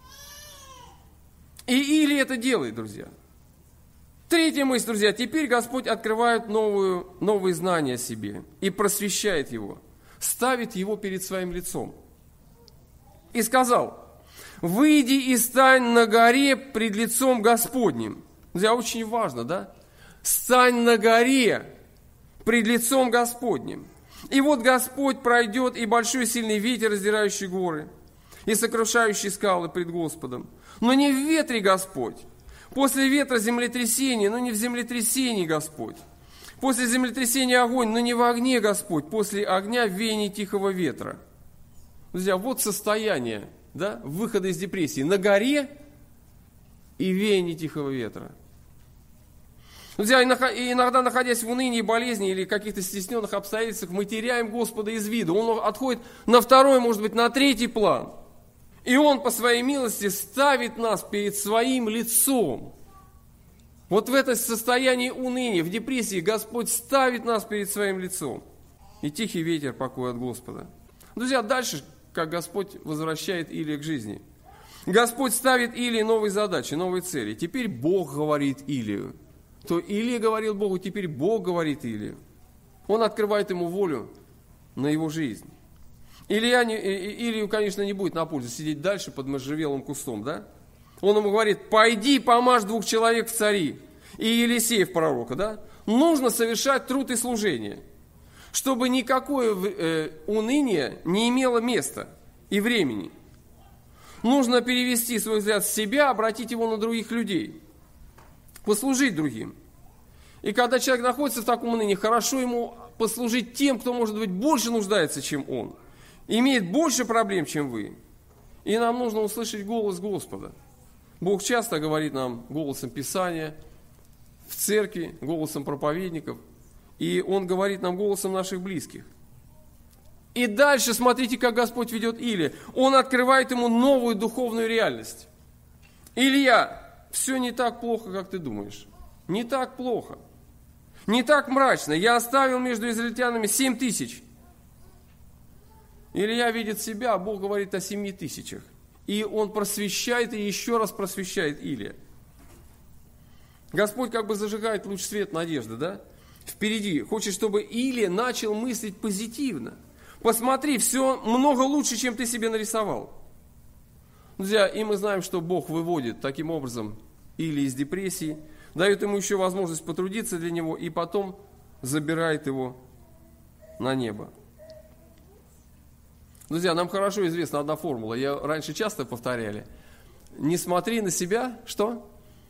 И Илия это делает, друзья. Третья мысль, друзья. Теперь Господь открывает новую, новые знания о себе и просвещает его. Ставит его перед своим лицом. И сказал: «Выйди и стань на горе пред лицом Господним». Друзья, очень важно, да? Стань на горе пред лицом Господним. И вот Господь пройдет, и большой сильный ветер, раздирающий горы, и сокрушающий скалы пред Господом. Но не в ветре Господь. После ветра землетрясение, но не в землетрясении Господь. После землетрясения огонь, но не в огне Господь. После огня веяние тихого ветра. Друзья, вот состояние, да, выхода из депрессии. На горе и веяние тихого ветра. Друзья, иногда, находясь в унынии, болезни или каких-то стесненных обстоятельствах, мы теряем Господа из виду. Он отходит на второй, может быть, на третий план. И Он по своей милости ставит нас перед своим лицом. Вот в это состояние уныния, в депрессии, Господь ставит нас перед своим лицом. И тихий ветер покоя от Господа. Друзья, дальше, как Господь возвращает Илию к жизни. Господь ставит Илии новые задачи, новые цели. Теперь Бог говорит Илию. То Илия говорил Богу, теперь Бог говорит Илию. Он открывает ему волю на его жизнь. Илья не, Илию, конечно, не будет на пользу сидеть дальше под можжевелым кустом, да? Он ему говорит: пойди, помажь двух человек в цари и Елисея в пророка, да? Нужно совершать труд и служение, чтобы никакое э, уныние не имело места и времени. Нужно перевести свой взгляд с себя, обратить его на других людей, послужить другим. И когда человек находится в таком унынии, хорошо ему послужить тем, кто, может быть, больше нуждается, чем он, имеет больше проблем, чем вы. И нам нужно услышать голос Господа. Бог часто говорит нам голосом Писания, в церкви, голосом проповедников, и Он говорит нам голосом наших близких. И дальше смотрите, как Господь ведет Илия. Он открывает ему новую духовную реальность. Илья, все не так плохо, как ты думаешь. Не так плохо. Не так мрачно. Я оставил между израильтянами семь тысяч. Илья видит себя, а Бог говорит о семи тысячах. И он просвещает и еще раз просвещает Илия. Господь как бы зажигает луч света надежды, да? Впереди. Хочет, чтобы Илия начал мыслить позитивно. Посмотри, все много лучше, чем ты себе нарисовал. Друзья, и мы знаем, что Бог выводит таким образом Илии из депрессии, дает ему еще возможность потрудиться для него и потом забирает его на небо. Друзья, нам хорошо известна одна формула, я раньше часто повторяли. Не смотри на себя, что?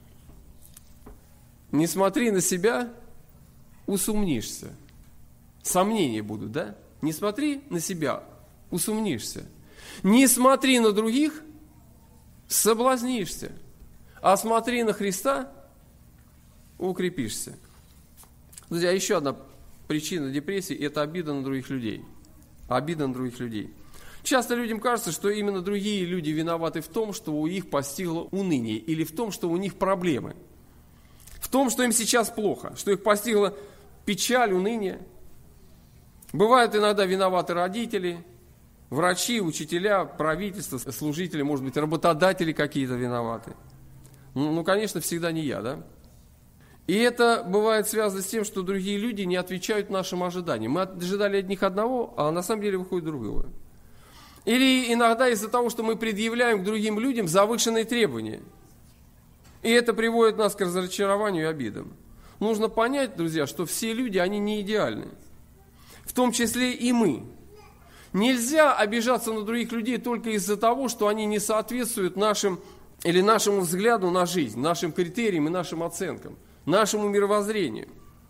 Не смотри на себя, усомнишься. Сомнения будут, да? Не смотри на себя, усомнишься. Не смотри на других, соблазнишься. А смотри на Христа, укрепишься. Друзья, еще одна причина депрессии – это обида на других людей. Обида на других людей. Часто людям кажется, что именно другие люди виноваты в том, что у них постигло уныние, или в том, что у них проблемы. В том, что им сейчас плохо, что их постигла печаль, уныние. Бывают иногда виноваты родители, врачи, учителя, правительство, служители, может быть, работодатели какие-то виноваты. Ну, ну, конечно, всегда не я, да? И это бывает связано с тем, что другие люди не отвечают нашим ожиданиям. Мы ожидали от них одного, а на самом деле выходит другое. Или иногда из-за того, что мы предъявляем к другим людям завышенные требования. И это приводит нас к разочарованию и обидам. Нужно понять, друзья, что все люди, они не идеальны. В том числе и мы. Нельзя обижаться на других людей только из-за того, что они не соответствуют нашим или нашему взгляду на жизнь, нашим критериям и нашим оценкам, нашему мировоззрению.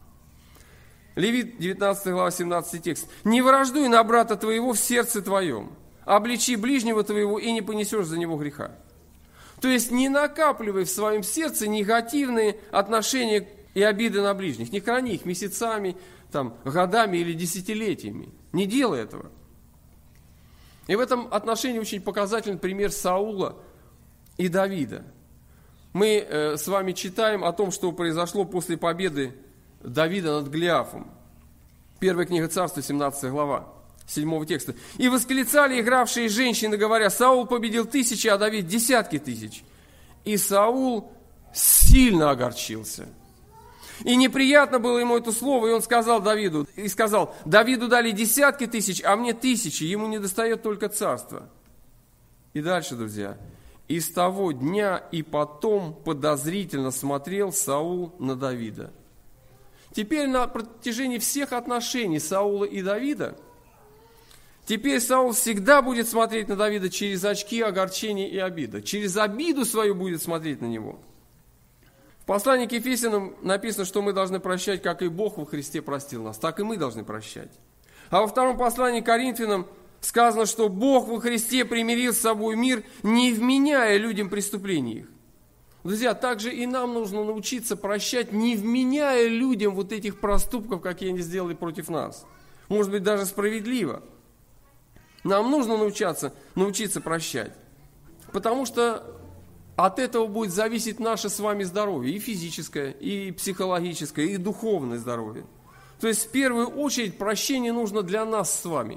Левит, девятнадцатая глава, семнадцатый текст. «Не враждуй на брата твоего в сердце твоем, обличи ближнего твоего, и не понесешь за него греха». То есть не накапливай в своем сердце негативные отношения и обиды на ближних. Не храни их месяцами, там, годами или десятилетиями. Не делай этого. И в этом отношении очень показательный пример Саула и Давида. Мы э, с вами читаем о том, что произошло после победы Давида над Голиафом. Первая книга Царства, семнадцатая глава, седьмого текста. «И восклицали игравшие женщины, говоря: Саул победил тысячи, а Давид десятки тысяч. И Саул сильно огорчился. И неприятно было ему это слово, и он сказал Давиду, и сказал: Давиду дали десятки тысяч, а мне тысячи, ему не достает только царства». И дальше, друзья. «И с того дня и потом подозрительно смотрел Саул на Давида». Теперь на протяжении всех отношений Саула и Давида, теперь Саул всегда будет смотреть на Давида через очки огорчения и обиды. Через обиду свою будет смотреть на него. В послании к Ефесянам написано, что мы должны прощать, как и Бог во Христе простил нас. Так и мы должны прощать. А во втором послании к Коринфянам сказано, что Бог во Христе примирил с собой мир, не вменяя людям преступлений их. Друзья, также и нам нужно научиться прощать, не вменяя людям вот этих проступков, какие они сделали против нас. Может быть, даже справедливо. Нам нужно научиться, научиться прощать. Потому что от этого будет зависеть наше с вами здоровье, и физическое, и психологическое, и духовное здоровье. То есть, в первую очередь, прощение нужно для нас с вами.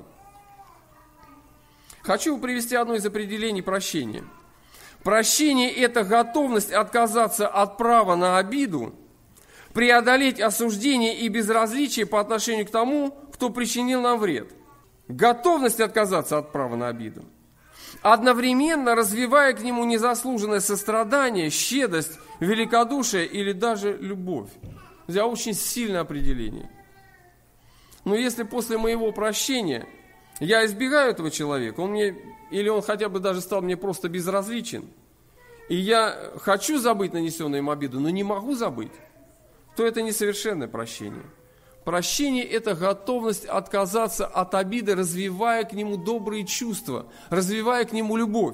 Хочу привести одно из определений прощения. Прощение – это готовность отказаться от права на обиду, преодолеть осуждение и безразличие по отношению к тому, кто причинил нам вред. Готовность отказаться от права на обиду, одновременно развивая к нему незаслуженное сострадание, щедрость, великодушие или даже любовь. Это очень сильное определение. Но если после моего прощения я избегаю этого человека, он мне, или он хотя бы даже стал мне просто безразличен, и я хочу забыть нанесенную им обиду, но не могу забыть, то это несовершенное прощение. Прощение – это готовность отказаться от обиды, развивая к нему добрые чувства, развивая к нему любовь.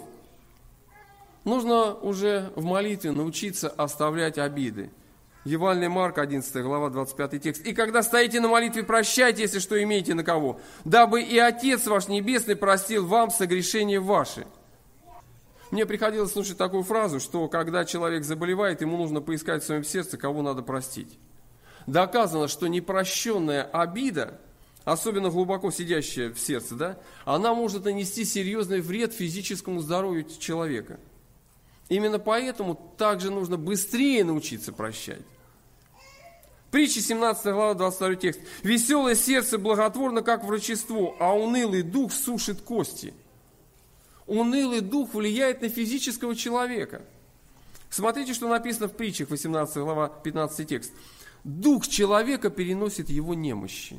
Нужно уже в молитве научиться оставлять обиды. Евангелие Марка, одиннадцатая глава, двадцать пятый текст. «И когда стоите на молитве, прощайте, если что имеете на кого, дабы и Отец ваш Небесный простил вам согрешения ваши». Мне приходилось слушать такую фразу, что когда человек заболевает, ему нужно поискать в своем сердце, кого надо простить. Доказано, что непрощенная обида, особенно глубоко сидящая в сердце, да, она может нанести серьезный вред физическому здоровью человека. Именно поэтому также нужно быстрее научиться прощать. Притча семнадцатая глава, двадцать второй текст. «Веселое сердце благотворно, как врачество, а унылый дух сушит кости». Унылый дух влияет на физического человека. Смотрите, что написано в притчах, восемнадцатая глава, пятнадцатый текст. «Дух человека переносит его немощи».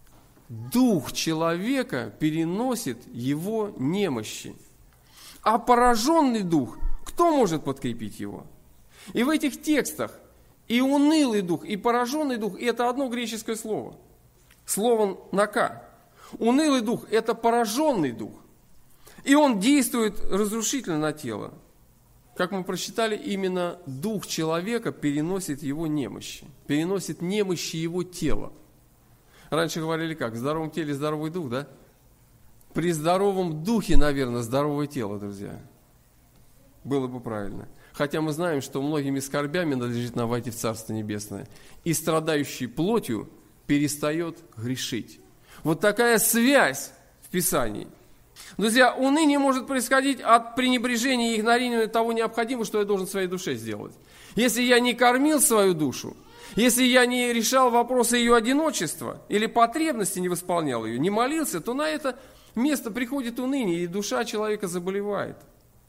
Дух человека переносит его немощи. А пораженный дух, кто может подкрепить его? И в этих текстах и унылый дух, и пораженный дух – это одно греческое слово. Слово «нака». Унылый дух – это пораженный дух. И он действует разрушительно на тело. Как мы прочитали, именно дух человека переносит его немощи. Переносит немощи его тела. Раньше говорили как? В здоровом теле здоровый дух, да? При здоровом духе, наверное, здоровое тело, друзья. Было бы правильно. Хотя мы знаем, что многими скорбями надлежит нам войти в Царство Небесное. И страдающий плотью перестает грешить. Вот такая связь в Писании. Друзья, уныние может происходить от пренебрежения и игнорирования того необходимого, что я должен в своей душе сделать. Если я не кормил свою душу, Если я не решал вопросы ее одиночества или потребности не восполнял ее, не молился, то на это место приходит уныние, и душа человека заболевает.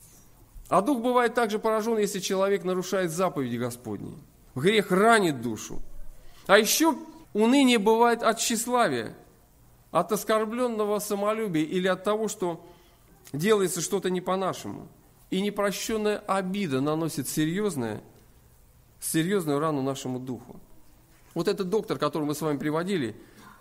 А дух бывает также поражен, если человек нарушает заповеди Господни. Грех ранит душу. А еще уныние бывает от тщеславия, от оскорбленного самолюбия или от того, что делается что-то не по-нашему. И непрощенная обида наносит серьезное, серьезную рану нашему духу. Вот этот доктор, которого мы с вами приводили,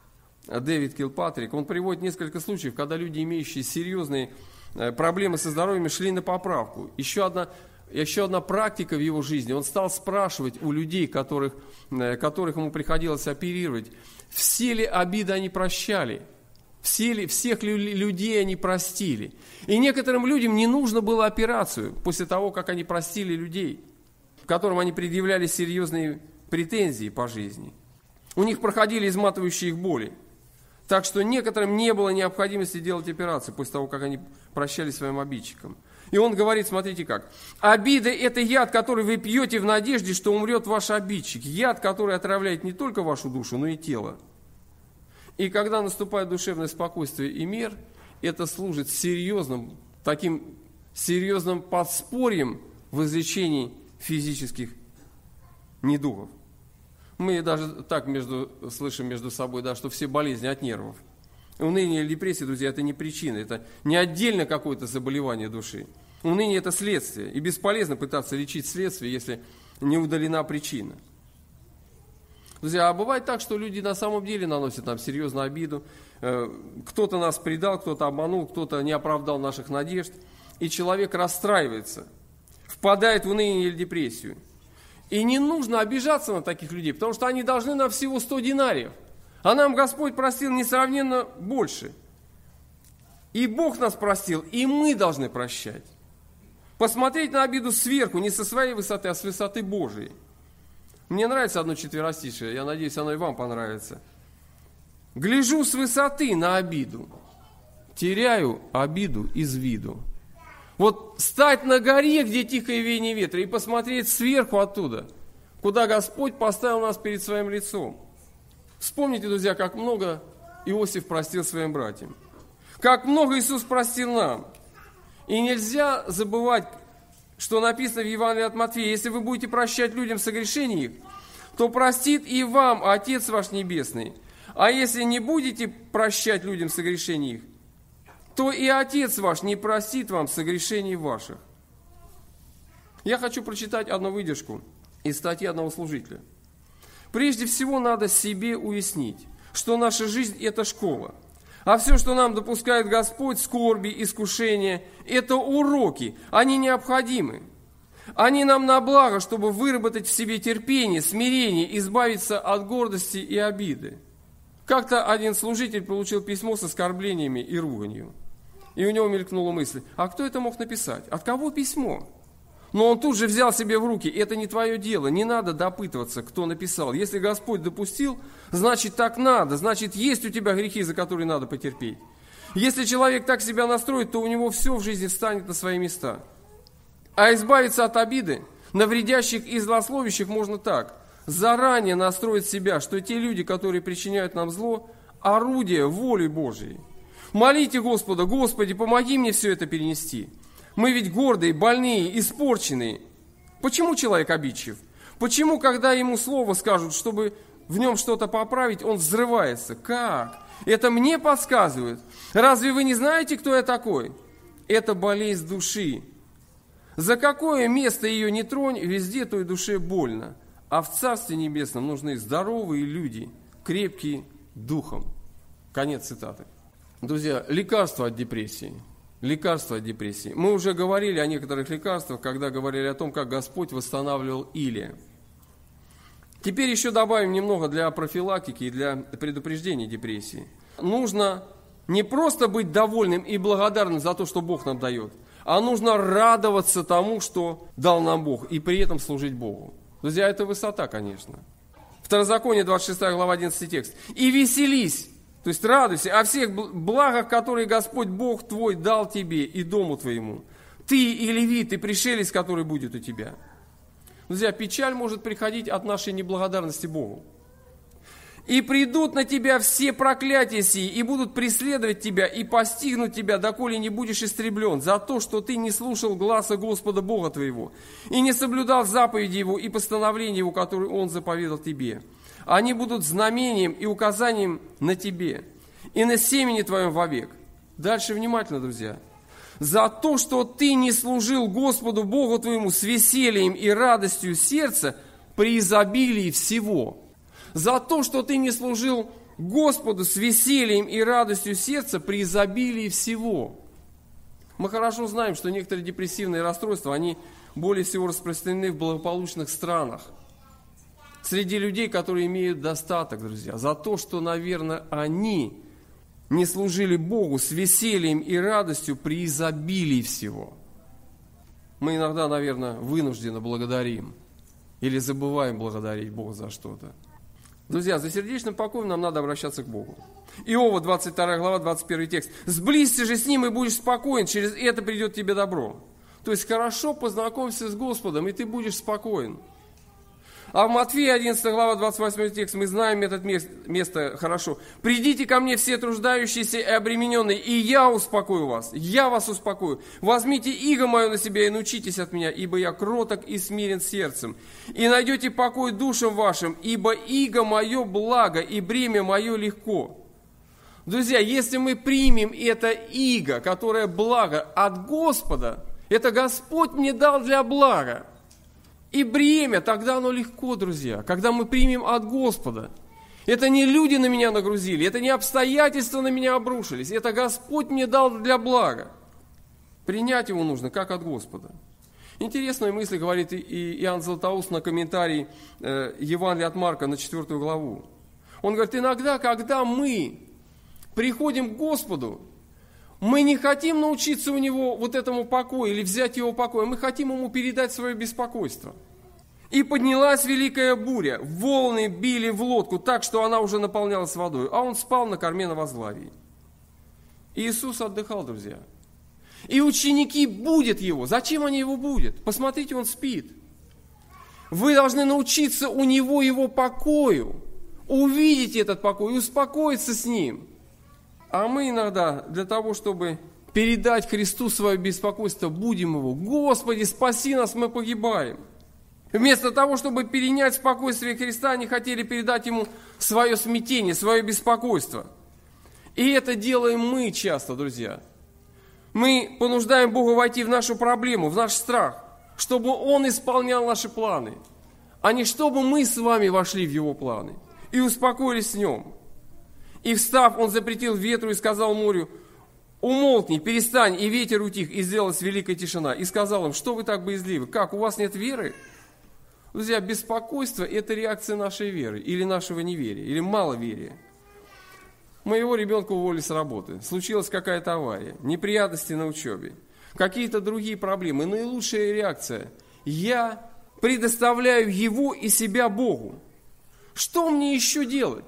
Дэвид Килпатрик, он приводит несколько случаев, когда люди, имеющие серьезные проблемы со здоровьем, шли на поправку. Еще одна, еще одна практика в его жизни. Он стал спрашивать у людей, которых, которых ему приходилось оперировать, все ли обиды они прощали, все ли, всех ли людей они простили. И некоторым людям не нужно было операцию после того, как они простили людей, которым они предъявляли серьезные претензии по жизни. У них проходили изматывающие их боли. Так что некоторым не было необходимости делать операцию после того, как они прощались своим обидчикам. И он говорит, смотрите как. Обида – это яд, который вы пьете в надежде, что умрет ваш обидчик. Яд, который отравляет не только вашу душу, но и тело. И когда наступает душевное спокойствие и мир, это служит серьезным, таким серьезным подспорьем в излечении физических недугов. Мы даже так между, слышим между собой, да, что все болезни от нервов. Уныние или депрессия, друзья, это не причина, это не отдельно какое-то заболевание души. Уныние – это следствие, и бесполезно пытаться лечить следствие, если не удалена причина. Друзья, а бывает так, что люди на самом деле наносят нам серьезную обиду. Кто-то нас предал, кто-то обманул, кто-то не оправдал наших надежд, и человек расстраивается, впадает в уныние или депрессию. И не нужно обижаться на таких людей, потому что они должны нам всего сто динариев. А нам Господь простил несравненно больше. И Бог нас простил, и мы должны прощать. Посмотреть на обиду сверху, не со своей высоты, а с высоты Божией. Мне нравится одно четверостишее, я надеюсь, оно и вам понравится. Гляжу с высоты на обиду, теряю обиду из виду. Вот стать на горе, где тихое веяние ветра, и посмотреть сверху оттуда, куда Господь поставил нас перед своим лицом. Вспомните, друзья, как много Иосиф простил своим братьям. Как много Иисус простил нам. И нельзя забывать, что написано в Евангелии от Матфея: если вы будете прощать людям согрешения их, то простит и вам Отец ваш Небесный. А если не будете прощать людям согрешения их, то и Отец ваш не простит вам согрешений ваших. Я хочу прочитать одну выдержку из статьи одного служителя. Прежде всего надо себе уяснить, что наша жизнь – это школа. А все, что нам допускает Господь, скорби, искушения – это уроки, они необходимы. Они нам на благо, чтобы выработать в себе терпение, смирение, избавиться от гордости и обиды. Как-то один служитель получил письмо с оскорблениями и руганью. И у него мелькнула мысль: а кто это мог написать? От кого письмо? Но он тут же взял себе в руки: это не твое дело, не надо допытываться, кто написал. Если Господь допустил, значит так надо, значит есть у тебя грехи, за которые надо потерпеть. Если человек так себя настроит, то у него все в жизни встанет на свои места. А избавиться от обиды, навредящих и злословящих можно так: заранее настроить себя, что те люди, которые причиняют нам зло, орудие воли Божьей. Молите Господа: Господи, помоги мне все это перенести. Мы ведь гордые, больные, испорченные. Почему человек обидчив? Почему, когда ему слово скажут, чтобы в нем что-то поправить, он взрывается? Как? Это мне подсказывают. Разве вы не знаете, кто я такой? Это болезнь души. За какое место ее не тронь, везде той душе больно. А в Царстве Небесном нужны здоровые люди, крепкие духом. Конец цитаты. Друзья, лекарство от депрессии. Лекарство от депрессии. Мы уже говорили о некоторых лекарствах, когда говорили о том, как Господь восстанавливал Илия. Теперь еще добавим немного для профилактики и для предупреждения депрессии. Нужно не просто быть довольным и благодарным за то, что Бог нам дает, а нужно радоваться тому, что дал нам Бог, и при этом служить Богу. Друзья, это высота, конечно. Второзаконие, двадцать шестая глава, одиннадцатый текст. «И веселись». То есть радуйся о всех благах, которые Господь Бог твой дал тебе и дому твоему. Ты и левит, и пришелец, который будет у тебя. Друзья, печаль может приходить от нашей неблагодарности Богу. «И придут на тебя все проклятия сии, и будут преследовать тебя, и постигнут тебя, доколе не будешь истреблен, за то, что ты не слушал гласа Господа Бога твоего, и не соблюдал заповеди Его и постановления Его, которые Он заповедал тебе. Они будут знамением и указанием на тебе, и на семени твоем вовек». Дальше внимательно, друзья. «За то, что ты не служил Господу Богу твоему с весельем и радостью сердца при изобилии всего». За то, что ты не служил Господу с весельем и радостью сердца при изобилии всего. Мы хорошо знаем, что некоторые депрессивные расстройства, они более всего распространены в благополучных странах. Среди людей, которые имеют достаток, друзья. За то, что, наверное, они не служили Богу с весельем и радостью при изобилии всего. Мы иногда, наверное, вынужденно благодарим или забываем благодарить Бога за что-то. Друзья, за сердечным покоем нам надо обращаться к Богу. Иова, двадцать вторая глава, двадцать первый текст. «Сблизься же с Ним, и будешь спокоен, через это придет тебе добро». То есть, хорошо познакомься с Господом, и ты будешь спокоен. А в Матфея, одиннадцатая глава, двадцать восьмой текст, мы знаем это место хорошо. «Придите ко мне все труждающиеся и обремененные, и я успокою вас, я вас успокою. Возьмите иго мое на себя и научитесь от меня, ибо я кроток и смирен сердцем. И найдете покой душам вашим, ибо иго мое благо, и бремя мое легко». Друзья, если мы примем это иго, которое благо от Господа, это Господь мне дал для блага. И бремя, тогда оно легко, друзья, когда мы примем от Господа. Это не люди на меня нагрузили, это не обстоятельства на меня обрушились, это Господь мне дал для блага. Принять его нужно, как от Господа. Интересную мысль говорит и Иоанн Златоуст на комментарии э, Евангелия от Марка на четвёртую главу. Он говорит, иногда, когда мы приходим к Господу, мы не хотим научиться у Него вот этому покою или взять Его покой, мы хотим Ему передать свое беспокойство. «И поднялась великая буря, волны били в лодку так, что она уже наполнялась водой, а Он спал на корме на возглавии». Иисус отдыхал, друзья. И ученики будят Его. Зачем они Его будут? Посмотрите, Он спит. Вы должны научиться у Него Его покою, увидеть этот покой и успокоиться с Ним. А мы иногда для того, чтобы передать Христу свое беспокойство, будем Его. Господи, спаси нас, мы погибаем. Вместо того, чтобы перенять спокойствие Христа, они хотели передать Ему свое смятение, свое беспокойство. И это делаем мы часто, друзья. Мы понуждаем Бога войти в нашу проблему, в наш страх, чтобы Он исполнял наши планы, а не чтобы мы с вами вошли в Его планы и успокоились в Нем. И встав, Он запретил ветру и сказал морю, умолкни, перестань, и ветер утих, и сделалась великая тишина. И сказал им, что вы так боязливы? Как, у вас нет веры? Друзья, беспокойство – это реакция нашей веры, или нашего неверия, или маловерия. Моего ребенка уволили с работы, случилась какая-то авария, неприятности на учебе, какие-то другие проблемы. Наилучшая реакция – я предоставляю его и себя Богу. Что мне еще делать?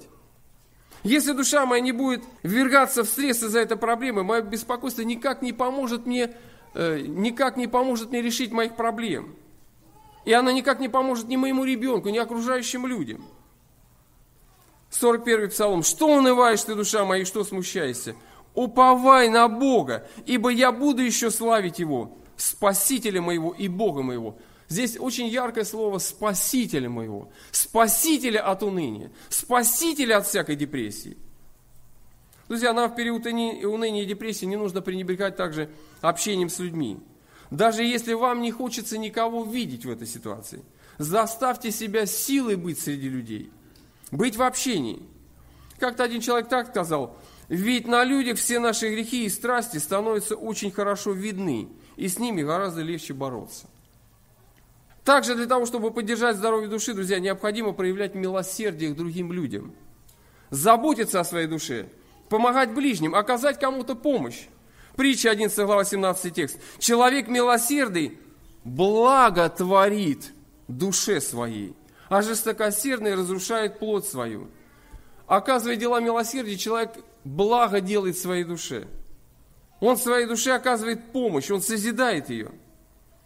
Если душа моя не будет ввергаться в стресс из-за этой проблемы, мое беспокойство никак не поможет мне, э, никак не поможет мне решить моих проблем. И она никак не поможет ни моему ребенку, ни окружающим людям. сорок первый Псалом. «Что унываешь ты, душа моя, и что смущаешься? Уповай на Бога, ибо я буду еще славить Его, Спасителя моего и Бога моего». Здесь очень яркое слово «спасителя моего», спасителя от уныния, спасителя от всякой депрессии. Друзья, нам в период уныния и депрессии не нужно пренебрегать также общением с людьми. Даже если вам не хочется никого видеть в этой ситуации, заставьте себя силой быть среди людей, быть в общении. Как-то один человек так сказал, ведь на людях все наши грехи и страсти становятся очень хорошо видны, и с ними гораздо легче бороться. Также для того, чтобы поддержать здоровье души, друзья, необходимо проявлять милосердие к другим людям. Заботиться о своей душе, помогать ближним, оказать кому-то помощь. Притча одиннадцатая глава, семнадцатый текст. «Человек милосердный благо творит душе своей, а жестокосердный разрушает плоть свою». Оказывая дела милосердия, человек благо делает своей душе. Он своей душе оказывает помощь, он созидает ее.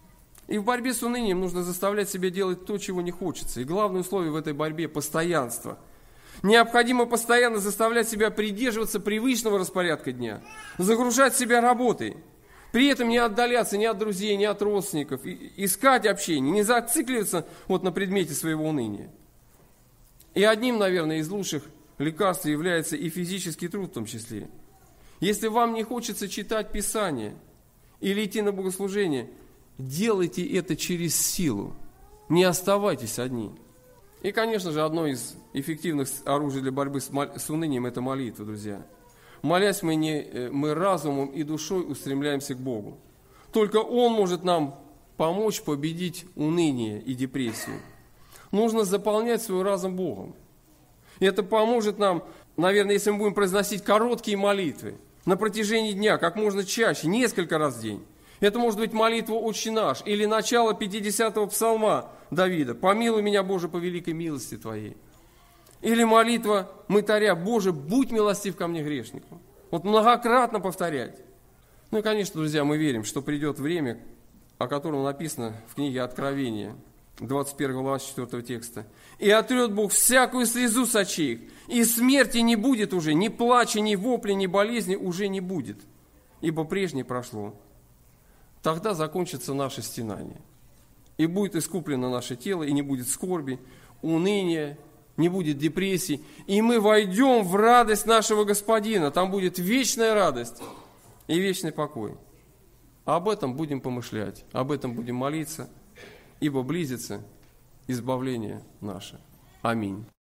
И в борьбе с унынием нужно заставлять себя делать то, чего не хочется. И главное условие в этой борьбе – постоянство. Необходимо постоянно заставлять себя придерживаться привычного распорядка дня, загружать себя работой, при этом не отдаляться ни от друзей, ни от родственников, искать общение, не зацикливаться вот на предмете своего уныния. И одним, наверное, из лучших лекарств является и физический труд в том числе. Если вам не хочется читать Писание или идти на богослужение, делайте это через силу. Не оставайтесь одни. И, конечно же, одно из эффективных оружий для борьбы с, мол... с унынием – это молитва, друзья. Молясь, мы, не... мы разумом и душой устремляемся к Богу. Только Он может нам помочь победить уныние и депрессию. Нужно заполнять свой разум Богом. И это поможет нам, наверное, если мы будем произносить короткие молитвы на протяжении дня, как можно чаще, несколько раз в день. Это может быть молитва «Отче наш» или начало пятидесятого псалма Давида «Помилуй меня, Боже, по великой милости Твоей». Или молитва мытаря «Боже, будь милостив ко мне, грешнику». Вот многократно повторять. Ну и, конечно, друзья, мы верим, что придет время, о котором написано в книге Откровения, двадцать первая глава, четвёртого текста. «И отрет Бог всякую слезу с очей их, и смерти не будет уже, ни плача, ни вопли, ни болезни уже не будет, ибо прежнее прошло». Тогда закончится наше стенание. И будет искуплено наше тело, и не будет скорби, уныния, не будет депрессии. И мы войдем в радость нашего Господина. Там будет вечная радость и вечный покой. Об этом будем помышлять, об этом будем молиться, ибо близится избавление наше. Аминь.